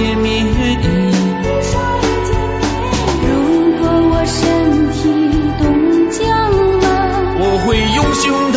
见面礼。 如果我身体冻僵了， 我会用胸